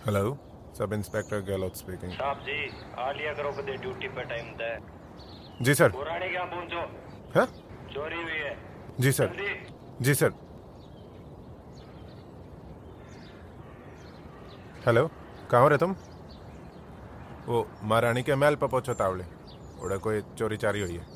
Hello, sub inspector Gehlot speaking. साहब जी, आलिया करो कदे ड्यूटी पे टाइम दे। जी सर। पुरानी क्या पहुंचो, हाँ चोरी हुई है। जी सर। जल्दी। जी सर। हेलो, कहाँ हो रे तुम? वो महारानी के महल पर पहुंचो तावड़े, ओड़ा कोई चोरी चारी हुई है।